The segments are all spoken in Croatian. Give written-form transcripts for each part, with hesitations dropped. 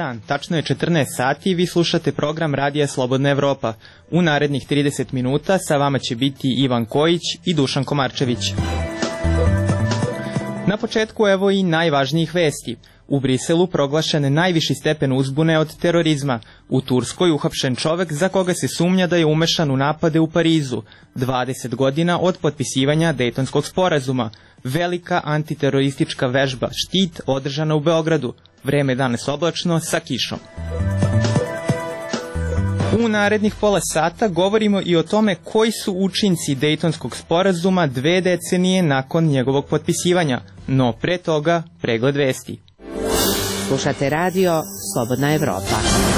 dan, tačno je 14 sati i vi slušate program Radija Slobodna Evropa. U narednih 30 minuta sa vama će biti Ivan Kojić i Dušan Komarčević. Na početku evo i najvažnijih vesti. U Briselu proglašen najviši stepen uzbune od terorizma. U Turskoj uhapšen čovek za koga se sumnja da je umešan u napade u Parizu. 20 godina od potpisivanja Dejtonskog sporazuma. Velika antiteroristička vežba Štit održana u Beogradu. Vreme je danas oblačno sa kišom. U narednih pola sata govorimo i o tome koji su učinci Dejtonskog sporazuma 2 decenije nakon njegovog potpisivanja. No pre toga pregled vesti. Slušate radio Slobodna Evropa.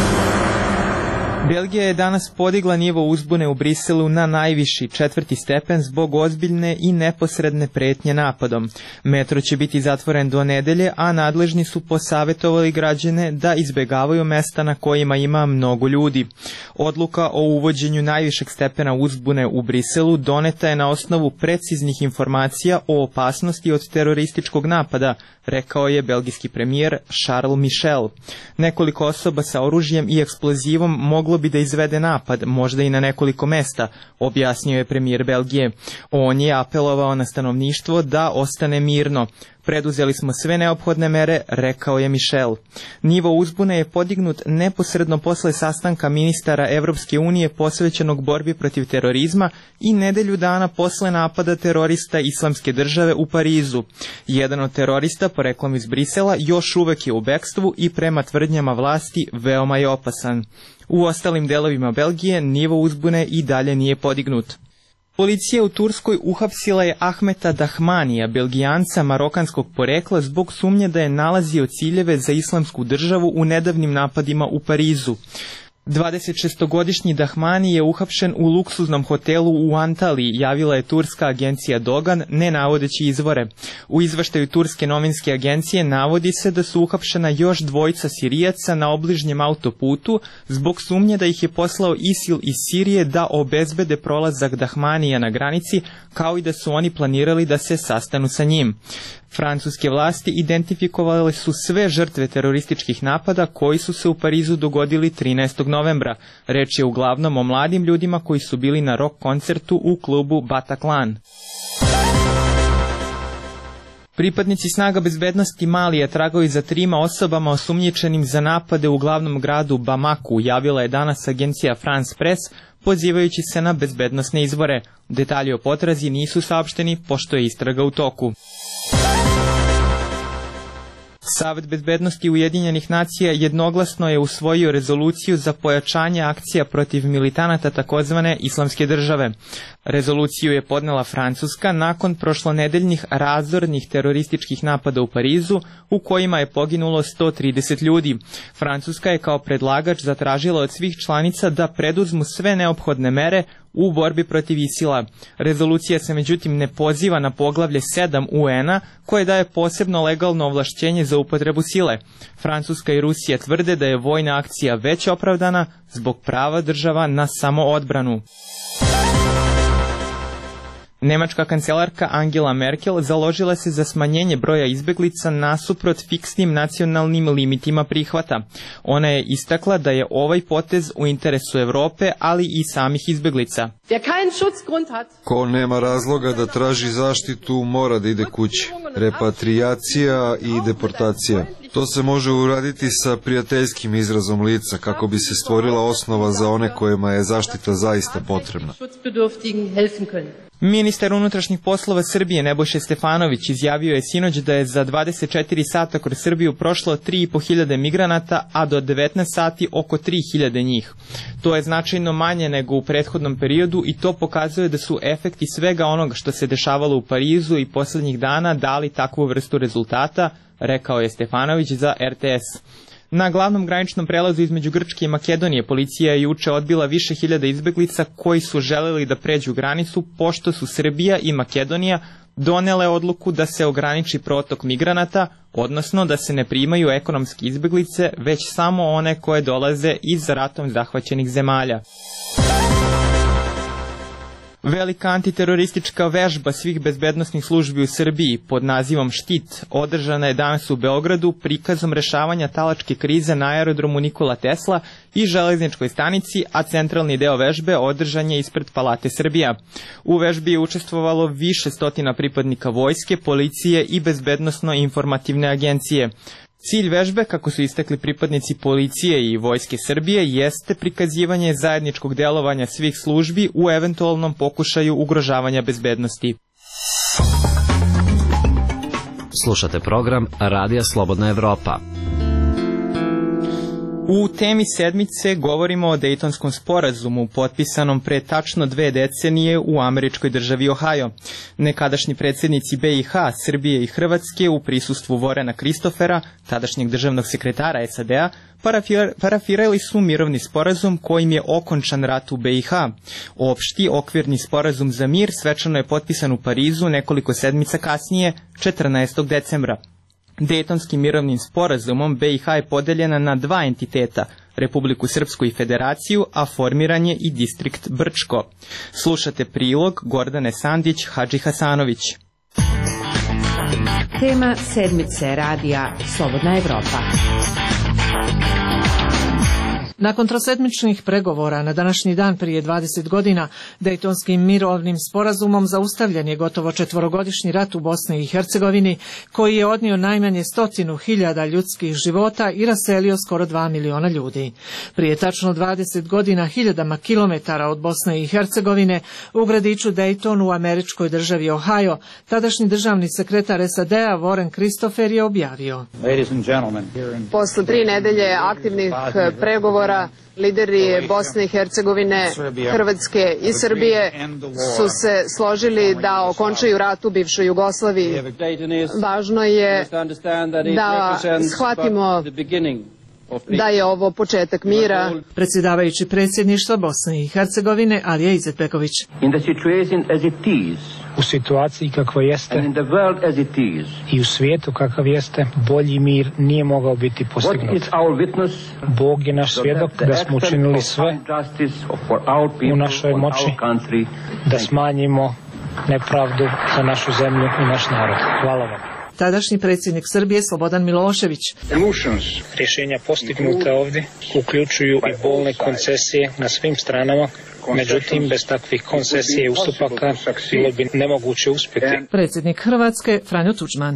Belgija je danas podigla nivo uzbune u Briselu na najviši 4. stepen zbog ozbiljne i neposredne pretnje napadom. Metro će biti zatvoren do nedelje, a nadležni su posavetovali građane da izbegavaju mesta na kojima ima mnogo ljudi. Odluka o uvođenju najvišeg stepena uzbune u Briselu doneta je na osnovu preciznih informacija o opasnosti od terorističkog napada, rekao je belgijski premijer Charles Michel. Nekoliko osoba sa oružjem i eksplozivom moglo bi da izvede napad, možda i na nekoliko mesta, objasnio je premijer Belgije. On je apelovao na stanovništvo da ostane mirno. Preduzeli smo sve neophodne mere, rekao je Michel. Nivo uzbune je podignut neposredno posle sastanka ministara Evropske unije posvećenog borbi protiv terorizma i nedelju dana posle napada terorista Islamske države u Parizu. Jedan od terorista, poreklom iz Brisela, još uvek je u bekstvu i prema tvrdnjama vlasti veoma je opasan. U ostalim delovima Belgije nivo uzbune i dalje nije podignut. Policija u Turskoj uhapsila je Ahmeta Dahmanija, Belgijanca marokanskog porekla, zbog sumnje da je nalazio ciljeve za Islamsku državu u nedavnim napadima u Parizu. 26-godišnji Dahmani je uhapšen u luksuznom hotelu u Antaliji, javila je turska agencija Dogan, ne navodeći izvore. U izveštaju turske novinske agencije navodi se da su uhapšena još 2 Sirijaca na obližnjem autoputu zbog sumnje da ih je poslao ISIL iz Sirije da obezbede prolazak Dahmanija na granici, kao i da su oni planirali da se sastanu sa njim. Francuske vlasti identifikovale su sve žrtve terorističkih napada koji su se u Parizu dogodili 13. novembra. Reč je uglavnom o mladim ljudima koji su bili na rock koncertu u klubu Bataclan. Pripadnici snaga bezbednosti Malija tragaju za 3 osobama osumnjičenim za napade u glavnom gradu Bamaku, javila je danas agencija France Press, pozivajući se na bezbednosne izvore. Detalji o potrazi nisu saopšteni, pošto je istraga u toku. Savet bezbednosti Ujedinjenih nacija jednoglasno je usvojio rezoluciju za pojačanje akcija protiv militanata takozvane Islamske države. Rezoluciju je podnela Francuska nakon prošlonedeljnih razornih terorističkih napada u Parizu, u kojima je poginulo 130 ljudi. Francuska je kao predlagač zatražila od svih članica da preduzmu sve neophodne mere u borbi protiv ISIL-a. Rezolucija se međutim ne poziva na poglavlje 7 UN-a, koje daje posebno legalno ovlašćenje za upotrebu sile. Francuska i Rusija tvrde da je vojna akcija već opravdana zbog prava država na samoodbranu. Nemačka kancelarka Angela Merkel založila se za smanjenje broja izbeglica nasuprot fiksnim nacionalnim limitima prihvata. Ona je istakla da je ovaj potez u interesu Evrope, ali i samih izbeglica. Ko nema razloga da traži zaštitu, mora da ide kući. Repatriacija i deportacija. To se može uraditi sa prijateljskim izrazom lica kako bi se stvorila osnova za one kojima je zaštita zaista potrebna. Ministar unutrašnjih poslova Srbije Nebojša Stefanović izjavio je sinoć da je za 24 sata kroz Srbiju prošlo 3.500 migranata, a do 19 sati oko 3.000 njih. To je značajno manje nego u prethodnom periodu i to pokazuje da su efekti svega onoga što se dešavalo u Parizu i poslednjih dana dali takvu vrstu rezultata, rekao je Stefanović za RTS. Na glavnom graničnom prelazu između Grčke i Makedonije policija je juče odbila više hiljada izbeglica koji su želeli da pređu granicu, pošto su Srbija i Makedonija donele odluku da se ograniči protok migranata, odnosno da se ne primaju ekonomske izbeglice, već samo one koje dolaze iz ratom zahvaćenih zemalja. Velika antiteroristička vežba svih bezbednosnih službi u Srbiji pod nazivom Štit održana je danas u Beogradu prikazom rešavanja talačke krize na aerodromu Nikola Tesla i železničkoj stanici, a centralni deo vežbe održan je ispred Palate Srbija. U vežbi je učestvovalo više stotina pripadnika vojske, policije i bezbednosno-informativne agencije. Cilj vežbe, kako su istakli pripadnici policije i vojske Srbije, jeste prikazivanje zajedničkog delovanja svih službi u eventualnom pokušaju ugrožavanja bezbednosti. Slušate program Radija Slobodna Evropa. U temi sedmice govorimo o Dejtonskom sporazumu potpisanom pre tačno 2 decenije u američkoj državi Ohio. Nekadašnji predsjednici BiH, Srbije i Hrvatske u prisustvu Vorena Kristofera, tadašnjeg državnog sekretara SAD-a, parafirali su mirovni sporazum kojim je okončan rat u BiH. Opšti okvirni sporazum za mir svečano je potpisan u Parizu nekoliko sedmica kasnije, 14. decembra. Dejtonskim mirovnim sporazumom BiH je podeljena na 2 entiteta, Republiku Srpsku i Federaciju, a formiran je i distrikt Brčko. Slušate prilog Gordane Sandić, Hadži Hasanović. Tema sedmice radija Slobodna Evropa. Nakon trosedmičnih pregovora na današnji dan prije 20 godina Dejtonskim mirovnim sporazumom zaustavljen je gotovo 4-godišnji rat u Bosni i Hercegovini koji je odnio najmanje 100.000 ljudskih života i raselio skoro 2 miliona ljudi. Prije tačno 20 godina hiljadama kilometara od Bosne i Hercegovine u gradiću Dejton u američkoj državi Ohio tadašnji državni sekretar SAD-a Voren Kristofer je objavio: Posle 3 nedelje aktivnih pregovora lideri Bosne i Hercegovine, Hrvatske i Srbije su se složili da okončaju rat u bivšoj Jugoslaviji. Važno je da shvatimo da je ovo početak mira. Predsjedavajući predsjedništva Bosne i Hercegovine Alija Izetbegović. U situaciji kakva jeste i u svijetu kakav jeste, bolji mir nije mogao biti postignut. Bog je naš svjedok da smo učinili sve u našoj moći da smanjimo nepravdu za našu zemlju i naš narod. Hvala vam. Tadašnji predsjednik Srbije Slobodan Milošević. Rješenja postignuta ovdje uključuju i bolne koncesije na svim stranama, međutim bez takvih koncesije i ustupaka bilo bi nemoguće uspjeti. Predsjednik Hrvatske Franjo Tuđman.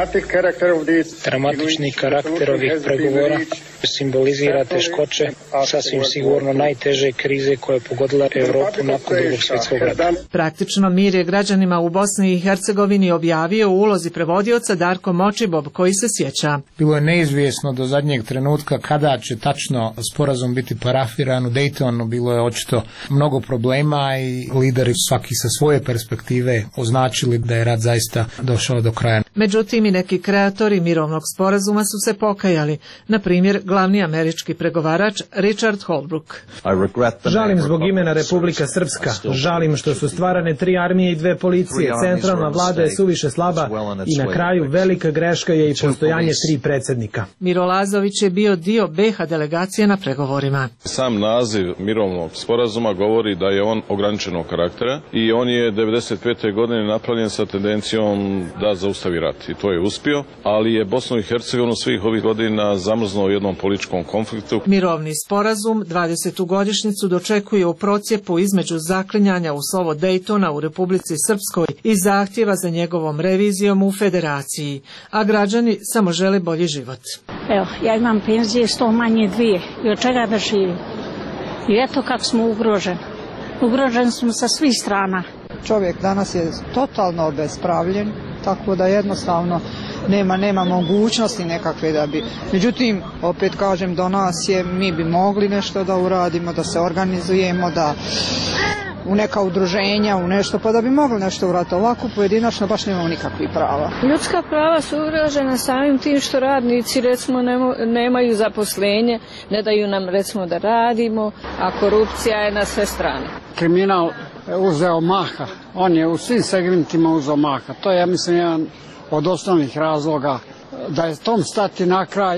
Dramatični karakter ovih pregovora simbolizira teškoće sasvim sigurno najteže krize koja je pogodila Europu nakon Drugog svjetskog rata. Praktično mir je građanima u Bosni i Hercegovini objavio u ulozi prevodioca Darko Močibob, koji se sjeća. Bilo je neizvjesno do zadnjeg trenutka kada će tačno sporazum biti parafiran. U Daytonu bilo je očito mnogo problema i lideri svaki sa svoje perspektive označili da je rat zaista došao do kraja. Međutim, i neki kreatori mirovnog sporazuma su se pokajali. Na primjer, glavni američki pregovarač Richard Holbrooke. Žalim zbog imena Republika Srpska. Žalim što su stvarane 3 armije i 2 policije. Centralna vlada je suviše slaba i na kraju velika greška je i postojanje 3 predsjednika. Miro Lazović je bio dio BiH delegacije na pregovorima. Sam naziv mirovnog sporazuma govori da je on ograničenog karaktera i on je 1995. godine napravljen sa tendencijom da zaustavi rat i to je uspio, ali je Bosnu i Hercegovinu svih ovih godina zamrznuo u jednom političkom konfliktu. Mirovni sporazum 20. godišnjicu dočekuje u procjepu između zaklinjanja u slovo Dejtona u Republici Srpskoj i zahtjeva za njegovom revizijom u Federaciji, a građani samo žele bolji život. Evo, ja imam penzije 100 manje 2 i od čega da živim. I eto kako smo ugroženi. Ugroženi smo sa svih strana. Čovjek danas je totalno obespravljen, tako da jednostavno nema mogućnosti nekakve da bi. Međutim, opet kažem, do nas je, mi bi mogli nešto da uradimo, da se organizujemo, da u neka udruženja, u nešto, pa da bi mogli nešto uraditi. Ovako pojedinačno baš nemamo nikakvih prava. Ljudska prava su ugrožena samim tim što radnici recimo nemaju zaposlenje, ne daju nam recimo da radimo, a korupcija je na sve strane. Kriminal uzeo maha, on je u svim segmentima uzeo maha. To je, ja mislim, jedan od osnovnih razloga da je tom stati na kraj.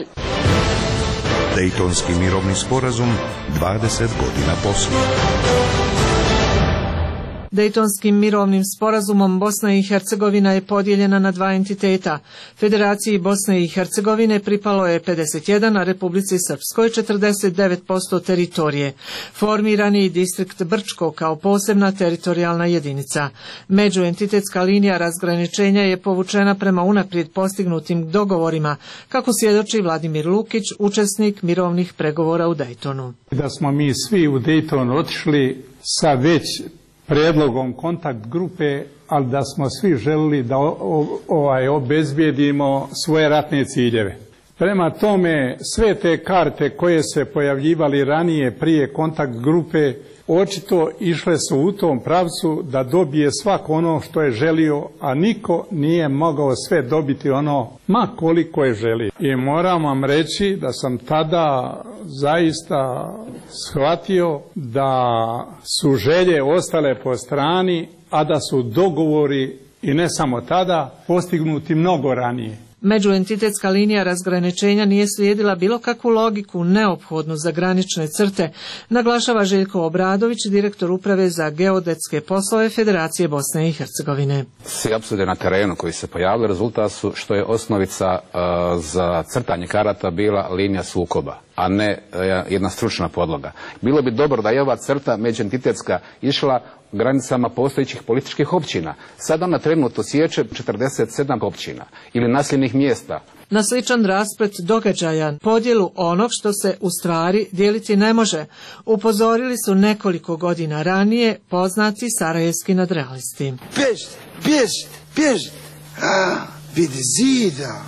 Dejtonski mirovni sporazum 20 godina poslije. Dejtonskim mirovnim sporazumom Bosna i Hercegovina je podijeljena na dva entiteta. Federaciji Bosne i Hercegovine pripalo je 51, a Republici Srpskoj 49% teritorije. Formiran je i distrikt Brčko kao posebna teritorijalna jedinica. Međuentitetska linija razgraničenja je povučena prema unaprijed postignutim dogovorima, kako svjedoči Vladimir Lukić, učesnik mirovnih pregovora u Dejtonu. Da smo mi svi u Dejton otišli sa već predlogom kontakt grupe, ali da smo svi želili da obezbijedimo svoje ratne ciljeve. Prema tome, sve te karte koje se pojavljivali ranije prije kontakt grupe, očito išle su u tom pravcu da dobije svako ono što je želio, a niko nije mogao sve dobiti ono ma koliko je želio. I moram vam reći da sam tada zaista shvatio da su želje ostale po strani, a da su dogovori, i ne samo tada, postignuti mnogo ranije. Međuentitetska linija razgraničenja nije slijedila bilo kakvu logiku neophodnu za granične crte, naglašava Željko Obradović, direktor uprave za geodetske poslove Federacije Bosne i Hercegovine. Svi apsurde na terenu koji se pojavili rezultat su što je osnovica za crtanje karata bila linija sukoba, a ne jedna stručna podloga. Bilo bi dobro da je ova crta međuentitetska išla granicama postojećih političkih općina. Sada ona trenutno sječe 47 općina ili naseljenih mjesta. Na sličan rasplet događaja, podjelu onog što se u stvari dijeliti ne može, upozorili su nekoliko godina ranije poznati sarajevski nadrealisti. Bježite, bježite, bježite. Vidi zida.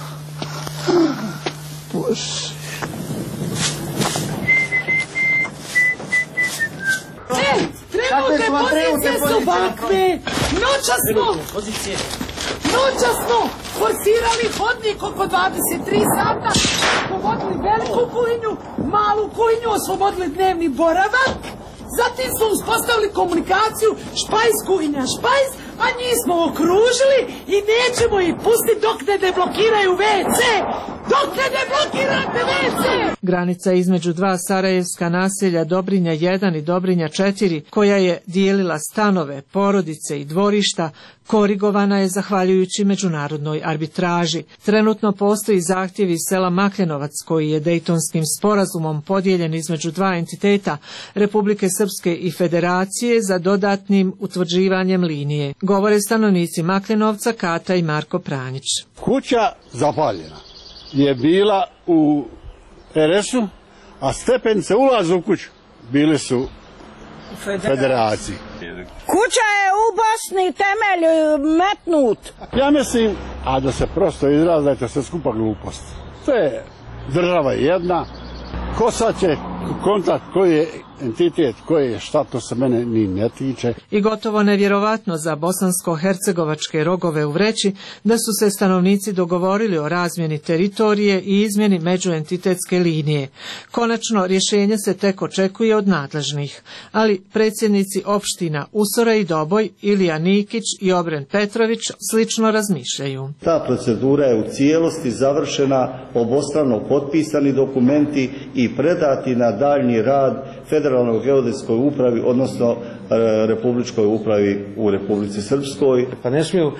Bože. Trenutne pozicije su ovakve. Noća smo forsirali hodnik oko 23 sata, oslobodili veliku kuhinju, malu kuhinju, oslobodili dnevni boravak, zatim smo uspostavili komunikaciju špajz kuhinja špajz, a njih smo okružili i nećemo ih pustiti dok ne deblokiraju WC! Dok ne deblokirate WC! Granica između dva sarajevska naselja Dobrinja 1 i Dobrinja 4, koja je dijelila stanove, porodice i dvorišta, korigovana je zahvaljujući međunarodnoj arbitraži. Trenutno postoji zahtjev iz sela Makljenovac, koji je Dejtonskim sporazumom podijeljen između dva entiteta, Republike Srpske i Federacije, za dodatnim utvrđivanjem linije. Govore stanovnici Makljenovca, Kata i Marko Pranjić. Kuća zapaljena je bila u RS-u, a stepenice ulaza u kuću bili su u Federaciji. Kuća je u Bosni, temelj metnut. Ja mislim, a da se prosto izrazajte sve skupa glupost. To je država jedna, ko sad će kontakt koji je entitet, koji je šta, to se mene ni ne tiče. I gotovo nevjerovatno za bosansko-hercegovačke rogove u vreći da su se stanovnici dogovorili o razmjeni teritorije i izmjeni međuentitetske linije. Konačno rješenje se tek očekuje od nadležnih, ali predsjednici opština Usora i Doboj, Ilija Nikić i Obren Petrović slično razmišljaju. Ta procedura je u cijelosti završena, obostrano potpisani dokumenti i predati na daljnji rad Federalnoj geodetskoj upravi, odnosno Republičkoj upravi u Republici Srpskoj. Pa ne smiju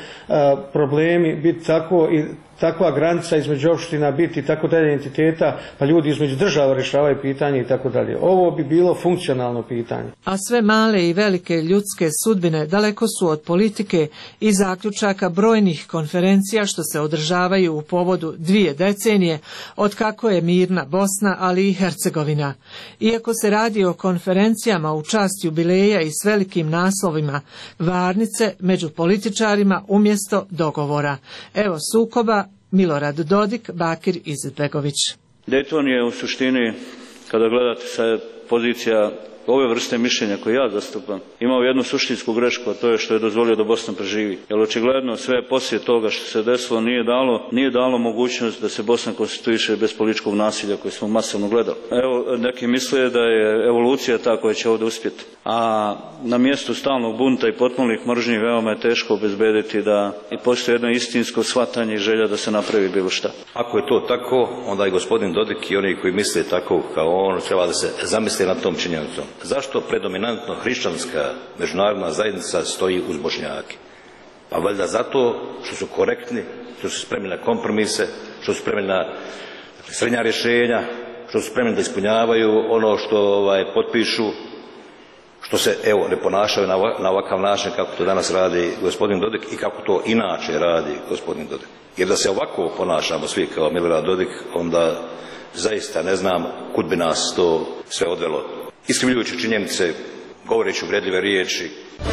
problemi biti tako i takva granica između opština biti tako dalje entiteta, pa ljudi između država rješavaju pitanje i tako dalje. Ovo bi bilo funkcionalno pitanje. A sve male i velike ljudske sudbine daleko su od politike i zaključaka brojnih konferencija što se održavaju u povodu 2 decenije od kako je mirna Bosna, ali i Hercegovina. Iako se radi o konferencijama u čast jubileja i s velikim naslovima, varnice među političarima umjesto dogovora. Evo sukoba, Milorad Dodik, Bakir Izetbegović. Dejton je u suštini, kada gledate sa pozicija ove vrste mišljenja koje ja zastupam, imao jednu suštinsku grešku, a to je što je dozvolio da Bosna preživi. Jer očigledno sve poslije toga što se desilo nije dalo mogućnost da se Bosna konstituiše bez političkog nasilja koje smo masovno gledali. Evo, neki misle da je evolucija ta koja će ovdje uspjeti. A na mjestu stalnog bunta i potpunih mržnji veoma je teško obezbediti da i postoji jedno istinsko shvatanje i želja da se napravi bilo šta. Ako je to tako, onda i gospodin Dodik i oni koji misle tako kao on treba da se zamisle zamisle nad tom činjenicom. Zašto predominantno hrišćanska međunarodna zajednica stoji uz Bošnjake? Pa valjda zato što su korektni, što su spremni na kompromise, što su spremni na srednja rješenja, što su spremni da ispunjavaju ono što potpišu, što se ne ponašaju na ovakav način kako to danas radi gospodin Dodik i kako to inače radi gospodin Dodik. Jer da se ovako ponašamo svi kao Milorad Dodik, onda zaista ne znam kud bi nas to sve odvelo. Iskrivljujući činjenice, govoreći uvredljive riječi.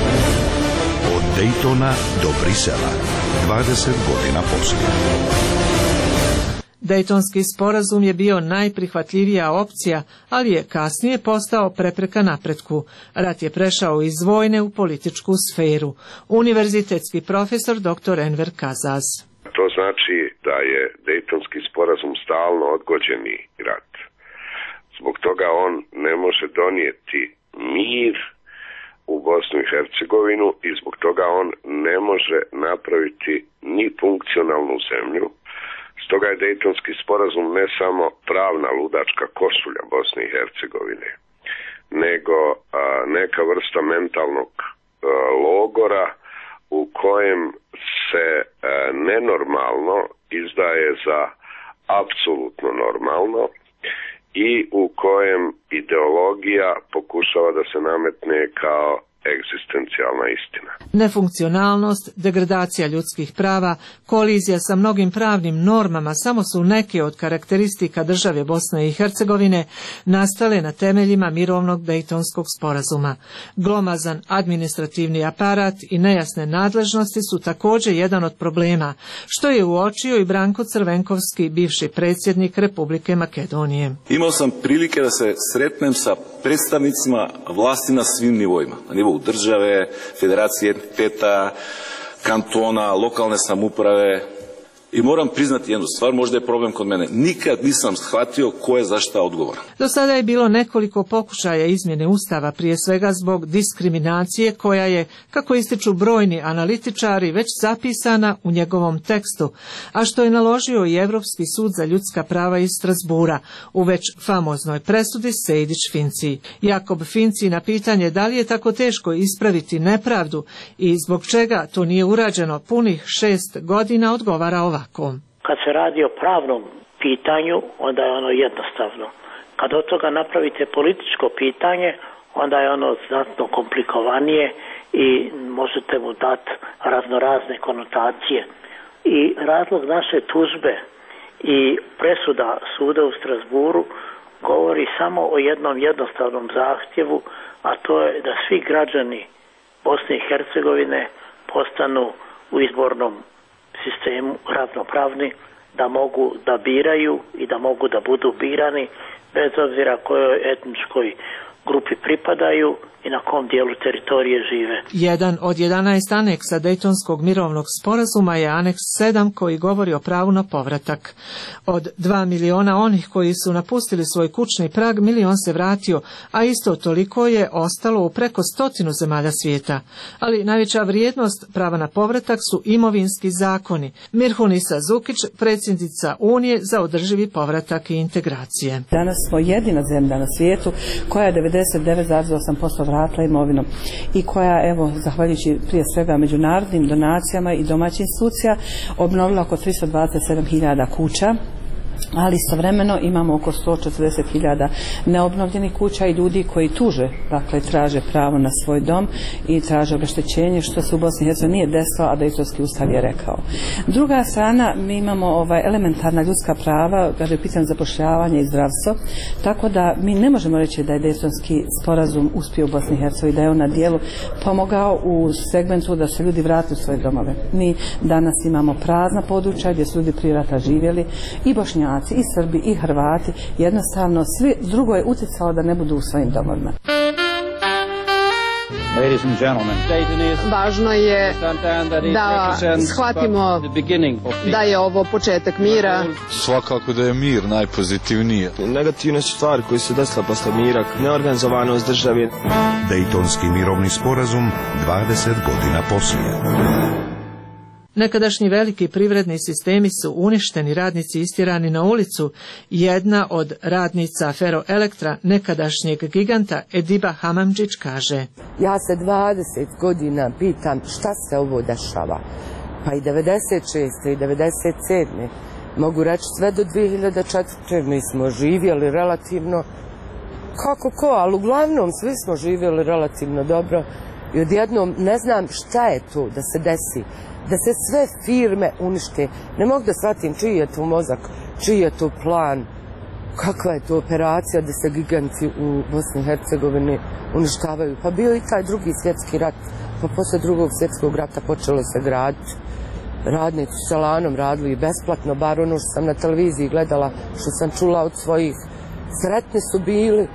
Od Daytona do Brisela, 20 godina poslije. Dejtonski sporazum je bio najprihvatljivija opcija, ali je kasnije postao prepreka napretku. Rat je prešao iz vojne u političku sferu. Univerzitetski profesor dr. Enver Kazaz. To znači da je Dejtonski sporazum stalno odgođeni rat. Zbog toga on ne može donijeti mir u Bosnu i Hercegovinu i zbog toga on ne može napraviti ni funkcionalnu zemlju. Stoga je Dejtonski sporazum ne samo pravna ludačka košulja Bosne i Hercegovine, nego neka vrsta mentalnog logora u kojem se nenormalno izdaje za apsolutno normalno i u kojem ideologija pokušava da se nametne kao egzistencijalna istina. Nefunkcionalnost, degradacija ljudskih prava, kolizija sa mnogim pravnim normama samo su neke od karakteristika države Bosne i Hercegovine nastale na temeljima mirovnog Dejtonskog sporazuma. Glomazan administrativni aparat i nejasne nadležnosti su također jedan od problema, što je uočio i Branko Crvenkovski, bivši predsjednik Republike Makedonije. Imao sam prilike da se sretnem sa predstavnicima vlasti na svim nivoima, na nivou države, federacije, entiteta, kantona, lokalne samouprave. I moram priznati jednu stvar, možda je problem kod mene. Nikad nisam shvatio ko je za šta odgovoran. Do sada je bilo nekoliko pokušaja izmjene Ustava, prije svega zbog diskriminacije koja je, kako ističu brojni analitičari, već zapisana u njegovom tekstu, a što je naložio i Europski sud za ljudska prava iz Strasbura u već famoznoj presudi Sejdić-Finci. Jakob Finci na pitanje da li je tako teško ispraviti nepravdu i zbog čega to nije urađeno punih 6 godina odgovara ovako. Kad se radi o pravnom pitanju, onda je ono jednostavno. Kad od toga napravite političko pitanje, onda je ono znatno komplikovanije i možete mu dati raznorazne konotacije. I razlog naše tužbe i presuda suda u Strasburu govori samo o jednom jednostavnom zahtjevu, a to je da svi građani Bosne i Hercegovine postanu u izbornom sistemu ravnopravni, da mogu da biraju i da mogu da budu birani bez obzira kojoj etničkoj grupi pripadaju i na kom dijelu teritorije žive. Jedan od 11 aneksa Dejtonskog mirovnog sporazuma je aneks 7 koji govori o pravu na povratak. Od 2 miliona onih koji su napustili svoj kućni prag, milion se vratio, a isto toliko je ostalo u preko 100 zemalja svijeta. Ali najveća vrijednost prava na povratak su imovinski zakoni. Mirhunisa Zukić, predsjednica Unije za održivi povratak i integracije. Danas smo jedina zemlja na svijetu koja je 99,8% vratila imovinu i koja, evo, zahvaljujući prije svega međunarodnim donacijama i domaćih institucija, obnovila oko 327.000 kuća, ali istovremeno imamo oko 140.000 neobnovljenih kuća i ljudi koji tuže, dakle traže pravo na svoj dom i traže obeštećenje, što se u Bosni i Hercegovini nije desilo, a Dejtonski ustav je rekao. Druga strana, mi imamo elementarna ljudska prava, kada je pitanje zapošljavanja i zdravstvo, tako da mi ne možemo reći da je Dejtonski sporazum uspio u Bosni i Hercegovini, da je on na dijelu pomogao u segmentu da se ljudi vrate u svoje domove. Mi danas imamo prazna područja gdje su ljudi prije rata živjeli, i Bošnjaci, i Srbi, i Hrvati, jednostavno svi drugo je utjecalo da ne budu u svojim domovima. Važno je da shvatimo da je ovo početak mira. Svakako da je mir najpozitivnije. Negativne su stvari koje se desile posle mira, neorganizovanost države. Dejtonski mirovni sporazum 20 godina poslije. Nekadašnji veliki privredni sistemi su uništeni, radnici istjerani na ulicu. Jedna od radnica Feroelektra, nekadašnjeg giganta Ediba Hamamdžić, kaže: Ja se 20 godina pitam šta se ovo dešava. Pa i 96. i 97. Mogu reći sve do 2004. Mi smo živjeli relativno kako ko, ali uglavnom svi smo živjeli relativno dobro i odjednom ne znam šta je to da se desi, da se sve firme unište. Ne mogu da shvatim čiji je to mozak, čiji je to plan, kakva je to operacija da se giganti u Bosni i Hercegovini uništavaju. Pa bio i taj drugi svjetski rat, pa posle drugog svjetskog rata počelo se graditi. Radnici sa lanom radili besplatno, bar ono što sam na televiziji gledala, što sam čula od svojih. Sretni su bili,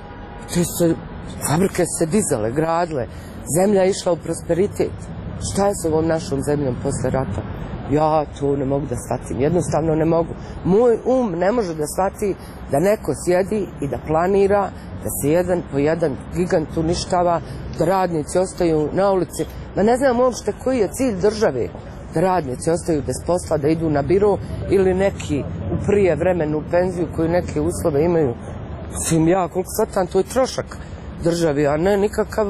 fabrike se dizale, gradile, zemlja je išla u prosperitet. Šta je s ovom našom zemljom posle rata? Ja to ne mogu da shvatim, jednostavno ne mogu. Moj ne može da shvati da neko sjedi i da planira, da se jedan po jedan gigant uništava, da radnici ostaju na ulici. Ma ne znam uopšte koji je cilj države. Da radnici ostaju bez posla, da idu na biro ili neki u prije vremenu penziju koji neke uslove imaju. Mislim, ja koliko shvatam, to je trošak državi, a ne nikakav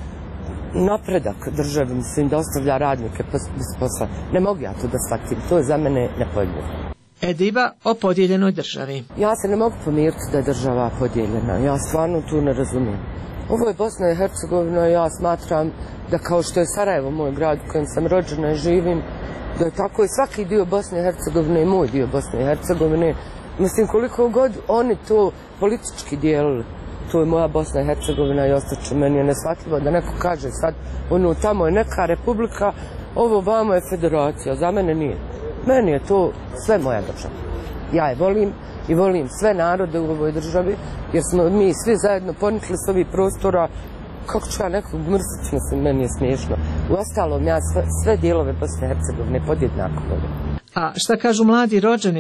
napredak državi, mislim, da ostavlja radnike bez posla. Ne mogu ja to da shvatim, to je za mene nepojmljivo. Ediba o podijeljenoj državi. Ja se ne mogu pomiriti da je država podijeljena, ja stvarno tu ne razumijem. Ovo je Bosna i Hercegovina i ja smatram da kao što je Sarajevo moj grad u kojem sam rođena i živim, da je tako i svaki dio Bosne i Hercegovine i moj dio Bosne i Hercegovine. Mislim, koliko god oni to politički dijelili, to je moja Bosna i Hercegovina i ostaće. Meni je neshvatljivo da neko kaže sad, ono tamo je neka republika, ovo vamo je federacija, za mene nije. Meni je to sve moja država. Ja je volim i volim sve narode u ovoj državi, jer smo mi svi zajedno ponikli s ovih prostora. Kako ću ja nekog mrziti, mislim, meni je smiješno. Uostalom, ja sve dijelove Bosne i Hercegovine podjednako volim. A šta kažu mladi rođeni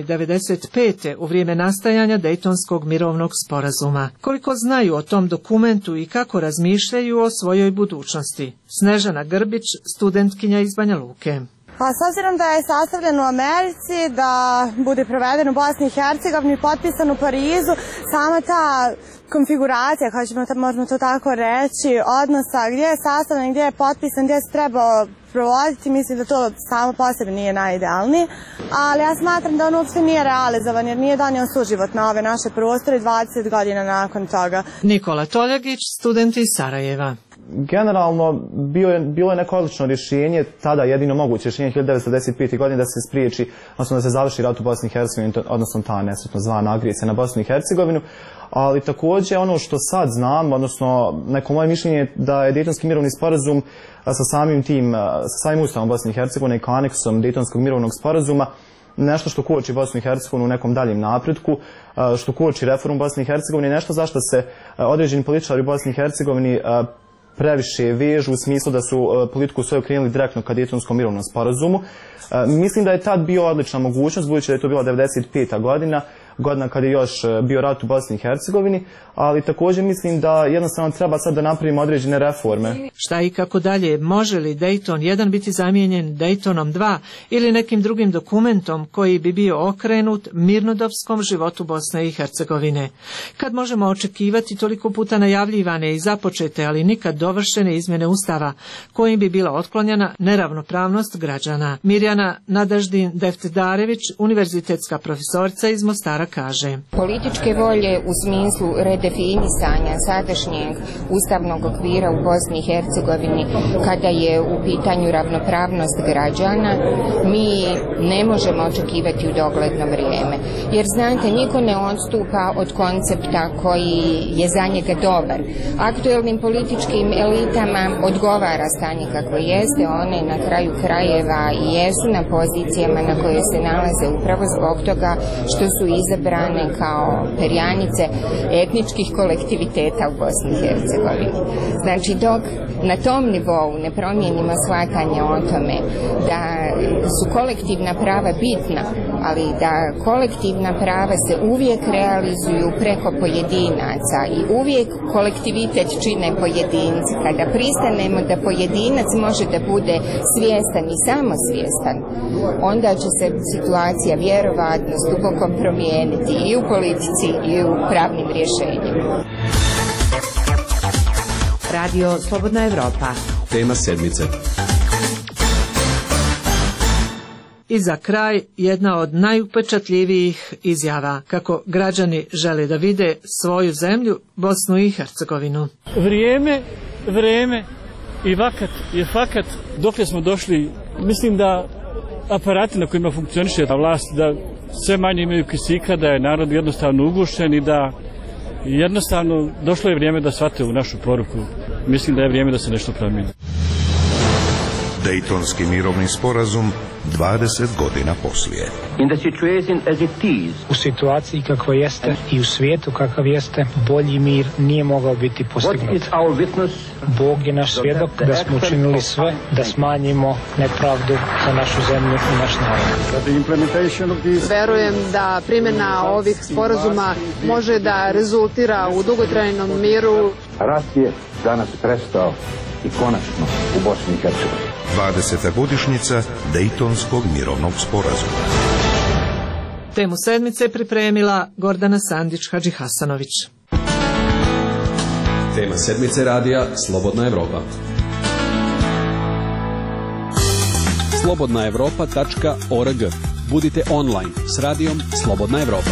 95. u vrijeme nastajanja Dejtonskog mirovnog sporazuma? Koliko znaju o tom dokumentu i kako razmišljaju o svojoj budućnosti? Snežana Grbić, studentkinja iz Banja Luke. A s obzirom da je sastavljen u Americi, da bude proveden u Bosni i Hercegovini, potpisan u Parizu, sama ta konfiguracija, možemo to tako reći, odnosa gdje je sastavljen, gdje je potpisan, gdje se trebao provoditi, mislim da to samo po sebi nije najidealniji, ali ja smatram da on uopšte nije realizovan jer nije donio suživot na ove naše prostore 20 godina nakon toga. Nikola Toljagić, student iz Sarajeva. Generalno, bilo je neko odlično rješenje, tada jedino moguće rješenje 1995. godine da se spriječi, odnosno da se završi rat u Bosni i Hercegovini, odnosno ta nesretno zvana agresija na Bosnu i Hercegovinu, ali također ono što sad znam, odnosno neko moje mišljenje je da je Dejtonski mirovni sporazum sa samim ustavom Bosne i Hercegovine i kao aneksom Dejtonskog mirovnog sporazuma nešto što koči Bosnu i Hercegovinu u nekom daljem napretku, što koči reformu Bosne i Hercegovine, nešto zašto se određeni političari u Bosni i Hercegovini previše vežu u smislu da su politiku svoju krenuli direktno ka Dejtonskom mirovnom sporazumu. Mislim da je tad bio odlična mogućnost, budući da je to bila 95. godina kad je još bio rat u Bosni i Hercegovini, ali također mislim da jednostavno treba sad da napravimo određene reforme. Šta i kako dalje, može li Dejton 1 biti zamijenjen Dejtonom 2 ili nekim drugim dokumentom koji bi bio okrenut mirnodopskom životu Bosne i Hercegovine? Kad možemo očekivati toliko puta najavljivane i započete, ali nikad dovršene izmjene Ustava, kojim bi bila otklonjena neravnopravnost građana? Mirjana Nadaždin Deftdarević, univerzitetska profesorica iz Mostara, kaže: Političke volje u smislu redefinisanja sadašnjeg ustavnog okvira u Bosni i Hercegovini kada je u pitanju ravnopravnost građana mi ne možemo očekivati u dogledno vrijeme. Jer znate, niko ne odstupa od koncepta koji je za njega dobar. Aktuelnim političkim elitama odgovara stanje kako jeste, one na kraju krajeva i jesu na pozicijama na koje se nalaze upravo zbog toga što su izabrane kao perjanice etničkih kolektiviteta u Bosni i Hercegovini. Znači, dok na tom nivou ne promijenimo shvatanje o tome da su kolektivna prava bitna, ali da kolektivna prava se uvijek realizuju preko pojedinaca i uvijek kolektivitet čine pojedinci. Kada pristanemo da pojedinac može da bude svjestan i samosvjestan, onda će se situacija vjerovatno duboko promijeniti i u politici i u pravnim rješenjima. Radio Slobodna Evropa. Tema sedmice. I za kraj jedna od najupečatljivijih izjava kako građani žele da vide svoju zemlju, Bosnu i Hercegovinu. Vreme i vakat je fakat dokle smo došli. Mislim da aparati na kojima funkcioniše ta vlast, da sve manje imaju kisika, da je narod jednostavno ugušen i da jednostavno došlo je vrijeme da shvate u našu poruku. Mislim da je vrijeme da se nešto promijeni. Dejtonski mirovni sporazum 20 godina poslije. U situaciji kakva jeste i u svijetu kakav jeste, bolji mir nije mogao biti postignut. Bog je naš svjedok da smo učinili sve da smanjimo nepravdu za našu zemlju i naš narod. Verujem da primjena ovih sporazuma može da rezultira u dugotrajnom miru. Rat je danas prestao i konačno u Bosni i Hercegovini. 20. godišnjica Dejtonskog mirovnog sporazuma. Temu sedmice pripremila Gordana Sandić-Hadžihasanović. Tema sedmice radija Slobodna Evropa. slobodnaevropa.org. Budite online s radijom Slobodna Evropa.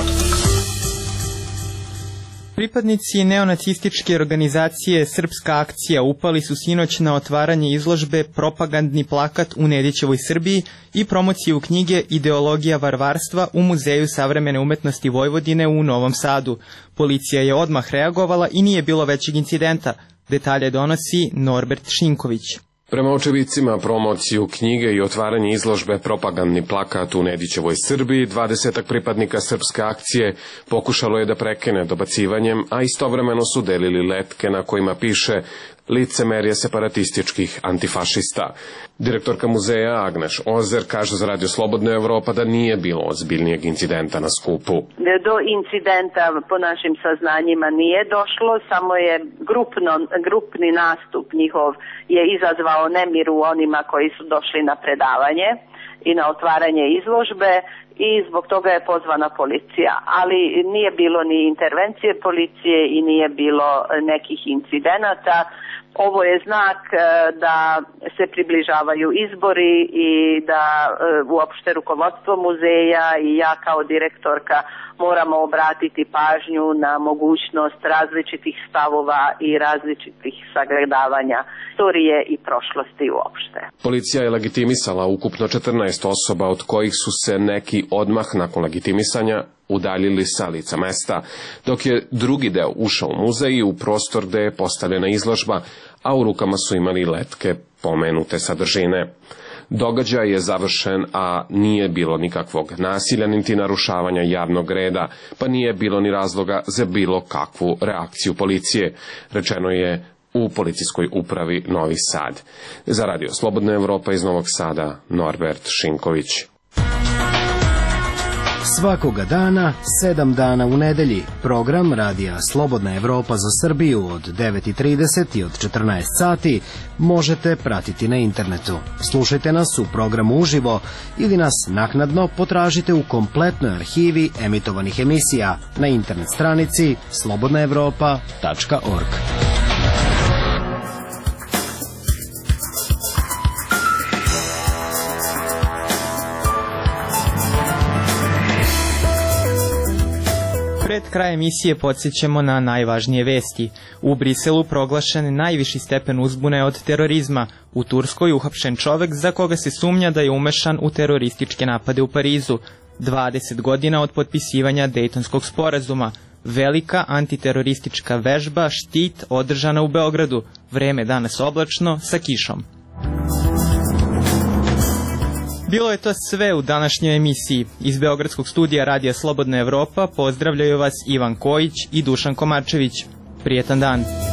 Pripadnici neonacističke organizacije Srpska akcija upali su sinoć na otvaranje izložbe Propagandni plakat u Nedićevoj Srbiji i promociju knjige Ideologija varvarstva u Muzeju savremene umetnosti Vojvodine u Novom Sadu. Policija je odmah reagovala i nije bilo većeg incidenta. Detalje donosi Norbert Šinković. Prema očevicima, promociju knjige i otvaranje izložbe Propagandni plakat u Nedićevoj Srbiji, 20 pripadnika Srpske akcije pokušalo je da prekine dobacivanjem, a istovremeno su delili letke na kojima piše licemerje separatističkih antifašista. Direktorka muzeja Agneš Ozer kaže za Radio Slobodna Evropa da nije bilo ozbiljnijeg incidenta na skupu. Do incidenta po našim saznanjima nije došlo, samo je grupni nastup njihov je izazvao nemir u onima koji su došli na predavanje i na otvaranje izložbe i zbog toga je pozvana policija, ali nije bilo ni intervencije policije i nije bilo nekih incidenata. Ovo je znak da se približavaju izbori i da uopšte rukovodstvo muzeja i ja kao direktorka moramo obratiti pažnju na mogućnost različitih stavova i različitih sagledavanja istorije i prošlosti uopšte. Policija je legitimisala ukupno 14 osoba, od kojih su se neki odmah nakon legitimisanja udaljili sa lica mesta, dok je drugi deo ušao u muzej u prostor gde je postavljena izložba, a u rukama su imali letke pomenute sadržine. Događaj je završen, a nije bilo nikakvog nasilja niti narušavanja javnog reda, pa nije bilo ni razloga za bilo kakvu reakciju policije, rečeno je u policijskoj upravi Novi Sad. Za Radio Slobodna Evropa iz Novog Sada, Norbert Šinković. Svakoga dana, 7 dana u nedelji, program Radija Slobodna Evropa za Srbiju od 9:30 i od 14 sati možete pratiti na internetu. Slušajte nas u programu uživo ili nas naknadno potražite u kompletnoj arhivi emitovanih emisija na internet stranici slobodnaevropa.org. Pred kraj emisije podsjećamo na najvažnije vesti. U Briselu proglašen najviši stepen uzbune od terorizma. U Turskoj uhapšen čovek za koga se sumnja da je umešan u terorističke napade u Parizu. 20 godina od potpisivanja Dejtonskog sporazuma. Velika antiteroristička vežba Štit održana u Beogradu. Vreme danas oblačno sa kišom. Bilo je to sve u današnjoj emisiji. Iz Beogradskog studija Radija Slobodna Evropa pozdravljaju vas Ivan Kojić i Dušan Komarčević. Prijetan dan.